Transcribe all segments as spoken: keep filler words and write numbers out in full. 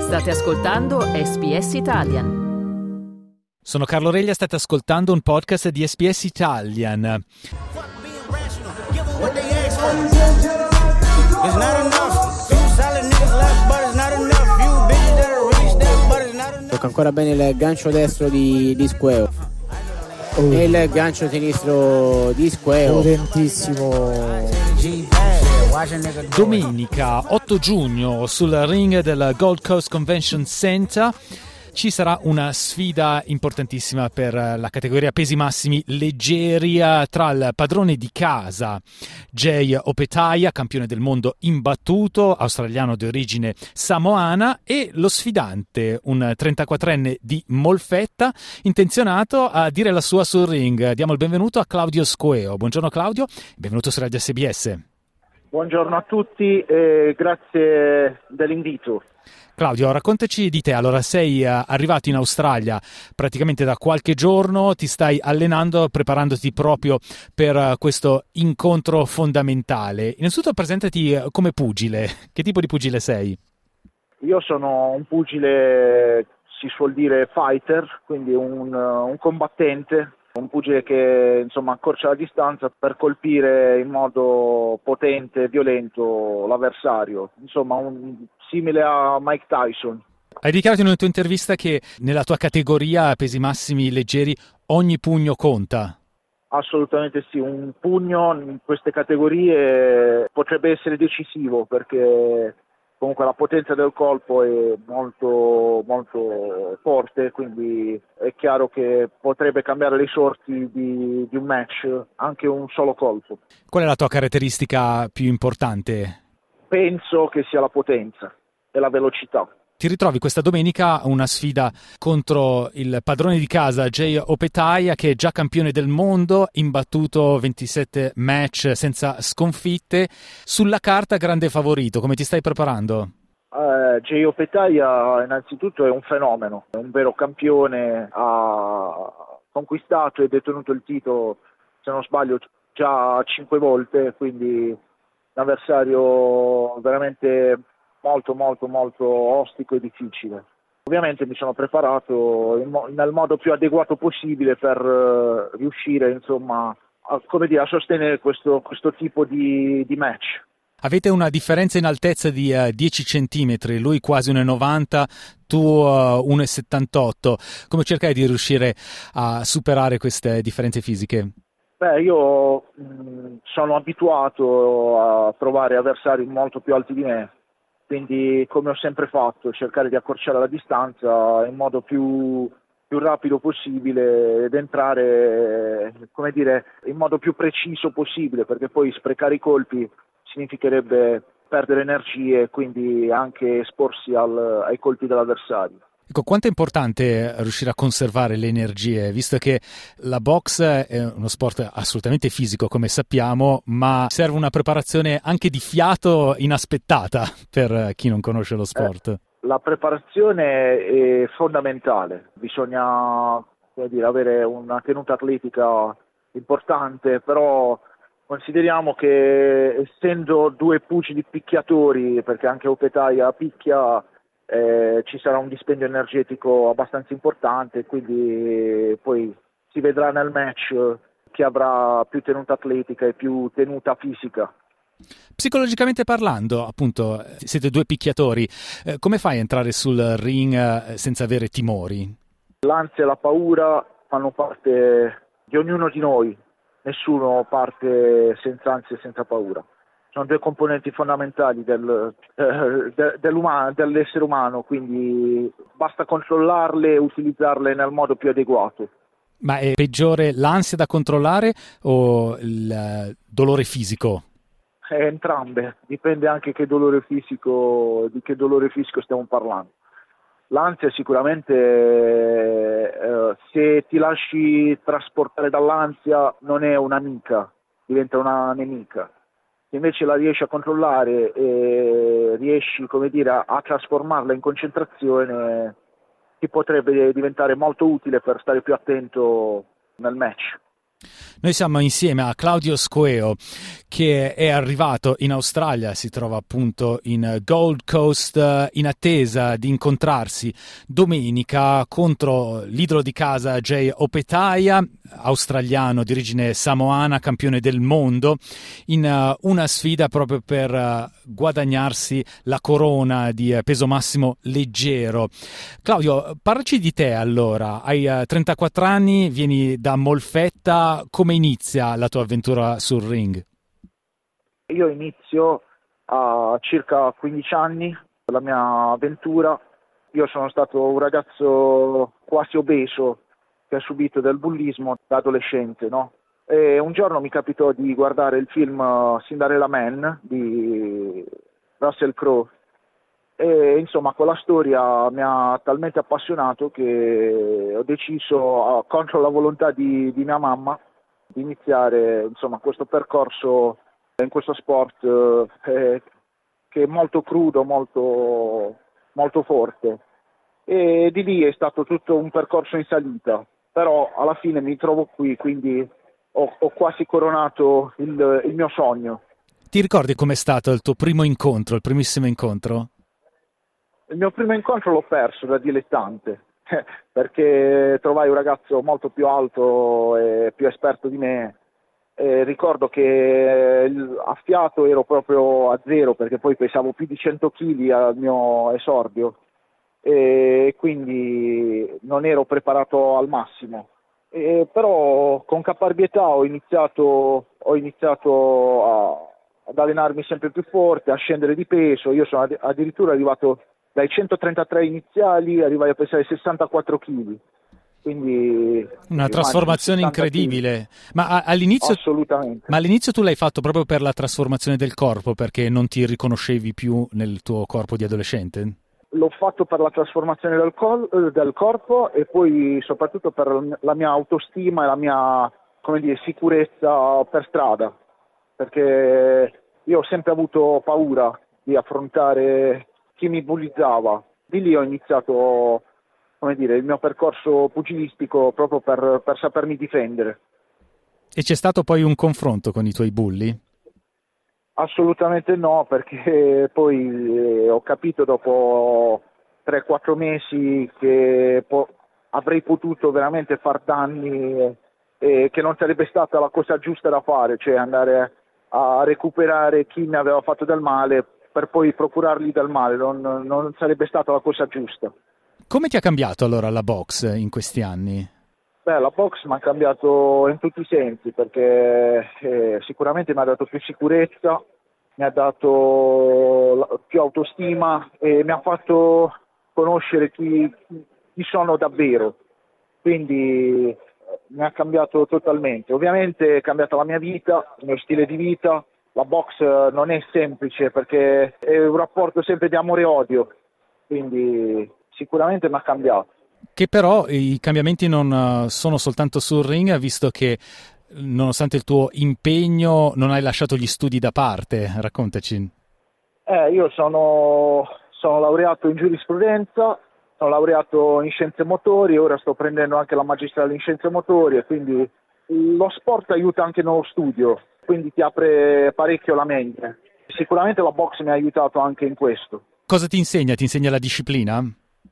State ascoltando S B S Italian. Sono Carlo Reglia, state ascoltando un podcast di S B S Italian. Tocca ancora bene il gancio destro di, di Squeo oh. e il gancio sinistro di Squeo. Potentissimo. Domenica otto giugno sul ring del Gold Coast Convention Center ci sarà una sfida importantissima per la categoria pesi massimi leggeri tra il padrone di casa Jay Opetaia, campione del mondo imbattuto, australiano di origine samoana, e lo sfidante, un trentaquattrenne di Molfetta, intenzionato a dire la sua sul ring. Diamo il benvenuto a Claudio Squeo. Buongiorno Claudio, benvenuto su Radio S B S. Buongiorno a tutti e grazie dell'invito. Claudio, raccontaci di te. Allora, sei uh, arrivato in Australia praticamente da qualche giorno, ti stai allenando, preparandoti proprio per uh, questo incontro fondamentale. Innanzitutto presentati uh, come pugile. Che tipo di pugile sei? Io sono un pugile, si suol dire fighter, quindi un, uh, un combattente. Un pugile che insomma accorcia la distanza per colpire in modo potente e violento l'avversario, insomma un, simile a Mike Tyson. Hai dichiarato in una tua intervista che nella tua categoria pesi massimi leggeri ogni pugno conta. Assolutamente sì, un pugno in queste categorie potrebbe essere decisivo perché comunque la potenza del colpo è molto molto forte, quindi è chiaro che potrebbe cambiare le sorti di, di un match anche un solo colpo. Qual è la tua caratteristica più importante? Penso che sia la potenza e la velocità. Ti ritrovi questa domenica una sfida contro il padrone di casa Jay Opetaia, che è già campione del mondo, imbattuto ventisette match senza sconfitte, sulla carta grande favorito. Come ti stai preparando? Uh, Jay Opetaia innanzitutto è un fenomeno, è un vero campione, ha conquistato e detenuto il titolo, se non sbaglio, già cinque volte, quindi un avversario veramente molto molto molto ostico e difficile. Ovviamente mi sono preparato in mo- nel modo più adeguato possibile per uh, riuscire insomma a, come dire, a sostenere questo, questo tipo di, di match. Avete una differenza in altezza di uh, dieci centimetri, lui quasi uno e novanta, tu uh, uno e settantotto. Come cercai di riuscire a superare queste differenze fisiche? Beh, io mh, sono abituato a trovare avversari molto più alti di me. Quindi, come ho sempre fatto, cercare di accorciare la distanza in modo più, più rapido possibile ed entrare, come dire, in modo più preciso possibile, perché poi sprecare i colpi significherebbe perdere energie e quindi anche esporsi al, ai colpi dell'avversario. Ecco, quanto è importante riuscire a conservare le energie, visto che la box è uno sport assolutamente fisico, come sappiamo, ma serve una preparazione anche di fiato inaspettata per chi non conosce lo sport. Eh, la preparazione è fondamentale, bisogna, come dire, avere una tenuta atletica importante, però consideriamo che essendo due pugili picchiatori, perché anche Opetaia picchia, Eh, ci sarà un dispendio energetico abbastanza importante, quindi poi si vedrà nel match chi avrà più tenuta atletica e più tenuta fisica. Psicologicamente parlando, appunto, siete due picchiatori, eh, come fai a entrare sul ring eh, senza avere timori? L'ansia e la paura fanno parte di ognuno di noi, nessuno parte senza ansia e senza paura. Sono due componenti fondamentali del, eh, de, dell'umano, dell'essere umano, quindi basta controllarle e utilizzarle nel modo più adeguato. Ma è peggiore l'ansia da controllare o il dolore fisico? Eh, entrambe, dipende anche che dolore fisico, di che dolore fisico stiamo parlando. L'ansia sicuramente, eh, se ti lasci trasportare dall'ansia, non è un'amica, diventa una nemica. Se invece la riesci a controllare e riesci, come dire, a, a trasformarla in concentrazione, ti potrebbe diventare molto utile per stare più attento nel match. Noi siamo insieme a Claudio Squeo, che è arrivato in Australia, si trova appunto in Gold Coast in attesa di incontrarsi domenica contro l'idolo di casa Jay Opetaia, australiano di origine samoana, campione del mondo, in uh, una sfida proprio per uh, guadagnarsi la corona di uh, peso massimo leggero. Claudio, parlaci di te allora. Hai uh, trentaquattro anni, vieni da Molfetta. Come inizia la tua avventura sul ring? Io inizio a circa quindici anni la mia avventura. Io sono stato un ragazzo quasi obeso che ha subito del bullismo da adolescente, no? E un giorno mi capitò di guardare il film Cinderella Man di Russell Crowe e insomma quella storia mi ha talmente appassionato che ho deciso, contro la volontà di, di mia mamma, di iniziare insomma questo percorso in questo sport eh, che è molto crudo, molto, molto forte, e di lì è stato tutto un percorso in salita, però alla fine mi trovo qui, quindi ho, ho quasi coronato il, il mio sogno. Ti ricordi com'è stato il tuo primo incontro, il primissimo incontro? Il mio primo incontro l'ho perso da dilettante, perché trovai un ragazzo molto più alto e più esperto di me. E ricordo che a fiato ero proprio a zero, perché poi pesavo più di cento chili al mio esordio e quindi non ero preparato al massimo. E però con caparbietà ho iniziato, ho iniziato a, ad allenarmi sempre più forte, a scendere di peso. Io sono addirittura arrivato dai centotrentatré iniziali, arrivai a pesare sessantaquattro chili. Quindi una trasformazione incredibile. Ma all'inizio, assolutamente. Ma all'inizio tu l'hai fatto proprio per la trasformazione del corpo, perché non ti riconoscevi più nel tuo corpo di adolescente? L'ho fatto per la trasformazione del, col- del corpo e poi soprattutto per la mia autostima e la mia, come dire, sicurezza per strada, perché io ho sempre avuto paura di affrontare chi mi bullizzava. Di lì ho iniziato, come dire, il mio percorso pugilistico proprio per, per sapermi difendere. E c'è stato poi un confronto con i tuoi bulli? Assolutamente no, perché poi eh, ho capito dopo tre quattro mesi che po- avrei potuto veramente far danni e, e che non sarebbe stata la cosa giusta da fare, cioè andare a recuperare chi mi aveva fatto del male per poi procurargli del male, non, non sarebbe stata la cosa giusta. Come ti ha cambiato allora la box in questi anni? Beh, la box mi ha cambiato in tutti i sensi, perché eh, sicuramente mi ha dato più sicurezza, mi ha dato più autostima e mi ha fatto conoscere chi, chi sono davvero. Quindi mi ha cambiato totalmente. Ovviamente è cambiata la mia vita, il mio stile di vita. La box non è semplice perché è un rapporto sempre di amore e odio, quindi sicuramente mi ha cambiato. Che però i cambiamenti non sono soltanto sul ring, visto che nonostante il tuo impegno non hai lasciato gli studi da parte. Raccontaci. Eh, io sono, sono laureato in giurisprudenza, sono laureato in scienze motori, ora sto prendendo anche la magistrale in scienze motori e quindi lo sport aiuta anche nello studio, quindi ti apre parecchio la mente. Sicuramente la box mi ha aiutato anche in questo. Cosa ti insegna? Ti insegna la disciplina?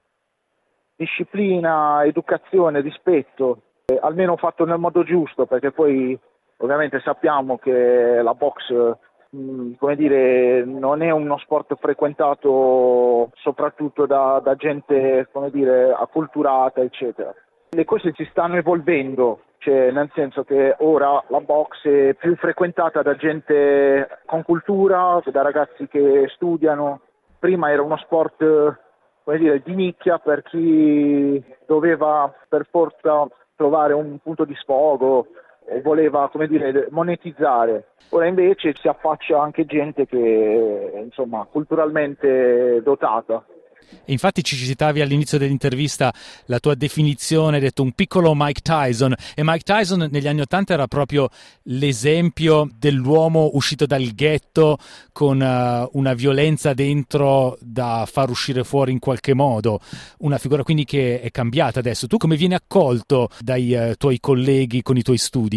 Disciplina, educazione, rispetto, eh, almeno fatto nel modo giusto, perché poi ovviamente sappiamo che la box, mh, come dire, non è uno sport frequentato soprattutto da, da gente, come dire, acculturata, eccetera. Le cose si stanno evolvendo, cioè nel senso che ora la box è più frequentata da gente con cultura, da ragazzi che studiano. Prima era uno sport, come dire, di nicchia per chi doveva per forza trovare un punto di sfogo o voleva, come dire, monetizzare. Ora invece si affaccia anche gente che è, insomma, culturalmente dotata. E infatti ci citavi all'inizio dell'intervista la tua definizione, hai detto un piccolo Mike Tyson, e Mike Tyson negli anni Ottanta era proprio l'esempio dell'uomo uscito dal ghetto con uh, una violenza dentro da far uscire fuori in qualche modo, una figura quindi che è cambiata adesso. Tu come vieni accolto dai uh, tuoi colleghi con i tuoi studi?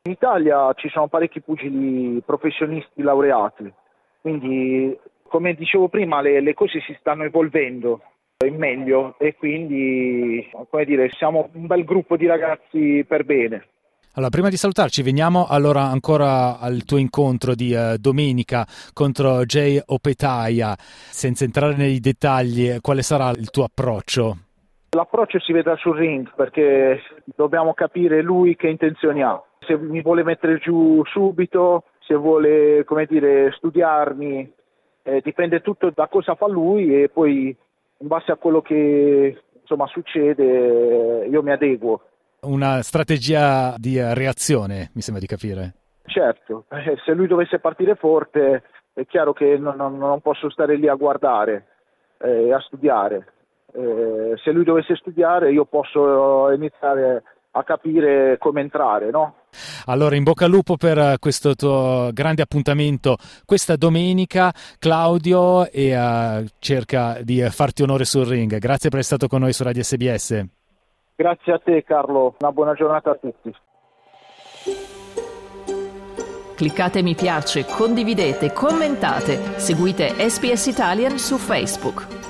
In Italia ci sono parecchi pugili professionisti laureati, quindi come dicevo prima le, le cose si stanno evolvendo in meglio e quindi, come dire, siamo un bel gruppo di ragazzi per bene. Allora, prima di salutarci, veniamo allora ancora al tuo incontro di uh, domenica contro Jay Opetaia. Senza entrare nei dettagli, quale sarà il tuo approccio? L'approccio si vedrà sul ring, perché dobbiamo capire lui che intenzioni ha. Se mi vuole mettere giù subito, se vuole, come dire, studiarmi, eh, dipende tutto da cosa fa lui e poi in base a quello che insomma succede io mi adeguo. Una strategia di reazione, mi sembra di capire. Certo, eh, se lui dovesse partire forte è chiaro che non, non, non posso stare lì a guardare e eh, a studiare. Eh, se lui dovesse studiare io posso iniziare a capire come entrare, no? Allora, in bocca al lupo per questo tuo grande appuntamento questa domenica, Claudio, e uh, cerca di farti onore sul ring. Grazie per essere stato con noi su Radio S B S. Grazie a te Carlo, una buona giornata a tutti. Cliccate mi piace, condividete, commentate, seguite S B S Italian su Facebook.